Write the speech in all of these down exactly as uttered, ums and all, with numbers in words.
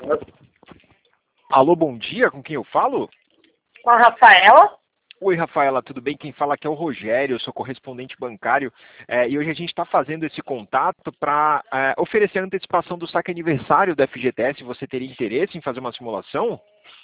Alô, bom dia, com quem eu falo? Com a Rafaela. Oi, Rafaela, tudo bem? Quem fala aqui é o Rogério, eu sou correspondente bancário, é, e hoje a gente está fazendo esse contato para é, oferecer a antecipação do saque aniversário da F G T S. Você teria interesse em fazer uma simulação?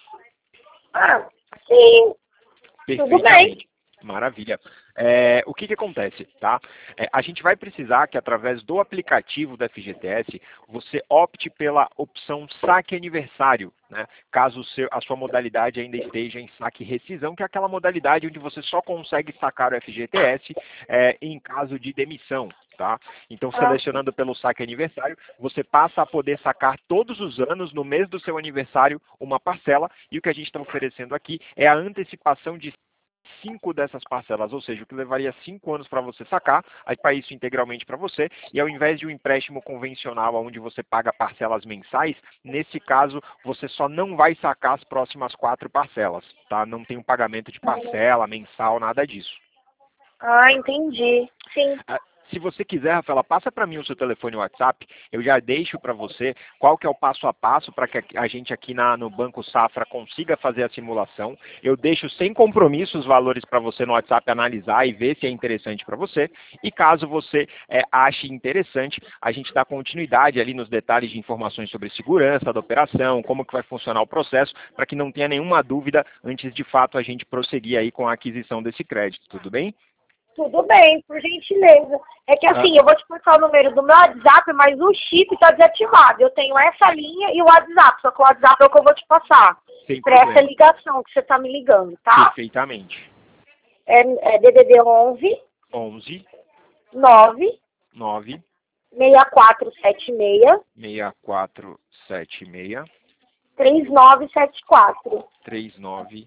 Ah, sim. Tudo bem. Maravilha. É, o que que acontece, tá? É, a gente vai precisar que através do aplicativo da F G T S você opte pela opção saque aniversário, né? Caso o seu, a sua modalidade ainda esteja em saque rescisão, que é aquela modalidade onde você só consegue sacar o F G T S é, em caso de demissão, tá? Então, selecionando pelo saque aniversário, você passa a poder sacar todos os anos, no mês do seu aniversário, uma parcela, e o que a gente está oferecendo aqui é a antecipação de cinco dessas parcelas, ou seja, o que levaria cinco anos para você sacar, aí para isso integralmente para você, e ao invés de um empréstimo convencional onde você paga parcelas mensais, nesse caso você só não vai sacar as próximas quatro parcelas, tá? Não tem um pagamento de parcela mensal, nada disso. Ah, entendi. Sim. Se você quiser, Rafaela, passa para mim o seu telefone e WhatsApp, eu já deixo para você qual que é o passo a passo para que a gente aqui na, no Banco Safra consiga fazer a simulação. Eu deixo sem compromisso os valores para você no WhatsApp analisar e ver se é interessante para você. E caso você é, ache interessante, a gente dá continuidade ali nos detalhes de informações sobre segurança da operação, como que vai funcionar o processo, para que não tenha nenhuma dúvida antes de fato a gente prosseguir aí com a aquisição desse crédito, tudo bem? Tudo bem, por gentileza. É que assim, ah. eu vou te passar o número do meu WhatsApp, mas o chip está desativado. Eu tenho essa linha e o WhatsApp, só que o WhatsApp é o que eu vou te passar. Para essa ligação que você está me ligando, tá? Perfeitamente. É, é D D D onze. onze. nove. nove. seis quatro sete seis. seis quatro sete seis. três nove sete quatro. três nove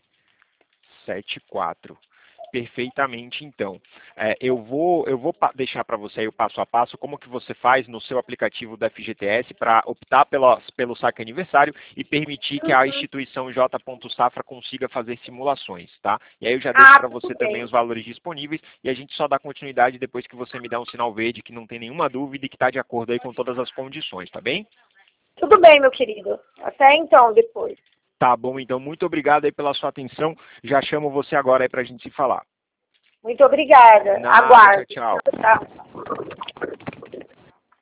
sete quatro. Perfeitamente, então. É, eu vou, eu vou deixar para você aí o passo a passo, como que você faz no seu aplicativo da F G T S para optar pelo, pelo saque aniversário e permitir que a instituição J. Safra consiga fazer simulações, tá? E aí eu já deixo ah, para você bem. também os valores disponíveis e a gente só dá continuidade depois que você me dá um sinal verde, que não tem nenhuma dúvida e que está de acordo aí com todas as condições, tá bem? Tudo bem, meu querido. Até então, depois. Tá bom, então muito obrigado aí pela sua atenção. Já chamo você agora aí para a gente se falar. Muito obrigada. Nada, Aguardo. Tchau, tchau. Tchau.